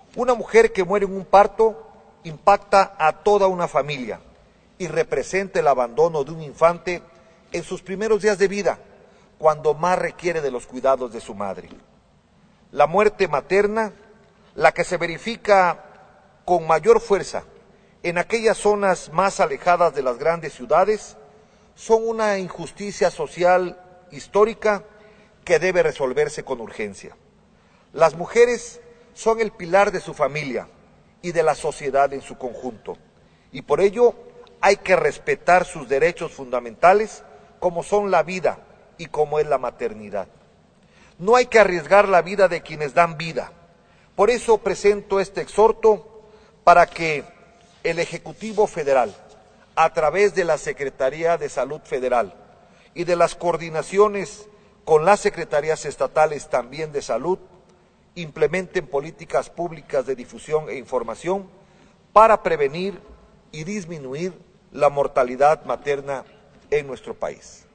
Una mujer que muere en un parto impacta a toda una familia y representa el abandono de un infante en sus primeros días de vida, cuando más requiere de los cuidados de su madre. La muerte materna, la que se verifica con mayor fuerza en aquellas zonas más alejadas de las grandes ciudades, son una injusticia social histórica que debe resolverse con urgencia. Las mujeres son el pilar de su familia y de la sociedad en su conjunto, y por ello hay que respetar sus derechos fundamentales, como son la vida y como es la maternidad. No hay que arriesgar la vida de quienes dan vida. Por eso presento este exhorto para que el Ejecutivo Federal, a través de la Secretaría de Salud Federal y de las coordinaciones con las secretarías estatales también de salud, implementen políticas públicas de difusión e información para prevenir y disminuir la mortalidad materna en nuestro país.